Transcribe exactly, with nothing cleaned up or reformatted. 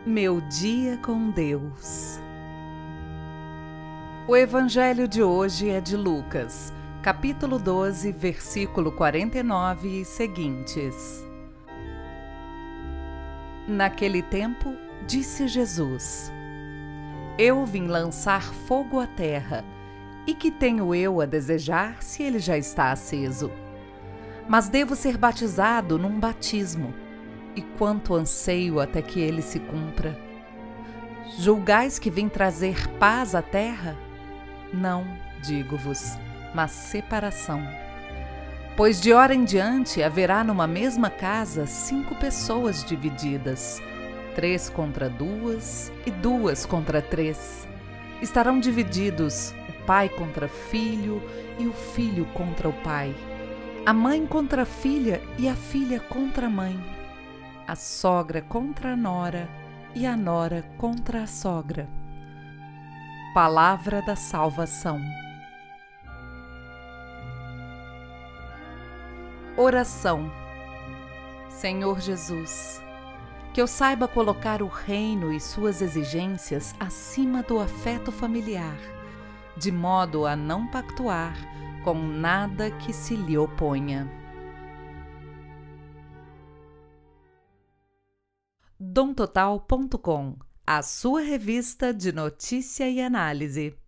Meu dia com Deus. O evangelho de hoje é de Lucas, capítulo doze, versículo quarenta e nove e seguintes. Naquele tempo, disse Jesus: Eu vim lançar fogo à terra, e que tenho eu a desejar se ele já está aceso? Mas devo ser batizado num batismo, e quanto anseio até que ele se cumpra. Julgais que vim trazer paz à terra? Não, digo-vos, mas separação. Pois de hora em diante haverá numa mesma casa cinco pessoas divididas, três contra duas e duas contra três. Estarão divididos o pai contra filho e o filho contra o pai, a mãe contra a filha e a filha contra a mãe, a sogra contra a nora e a nora contra a sogra. Palavra da salvação. Oração. Senhor Jesus, que eu saiba colocar o reino e suas exigências acima do afeto familiar, de modo a não pactuar com nada que se lhe oponha. dom total ponto com, a sua revista de notícia e análise.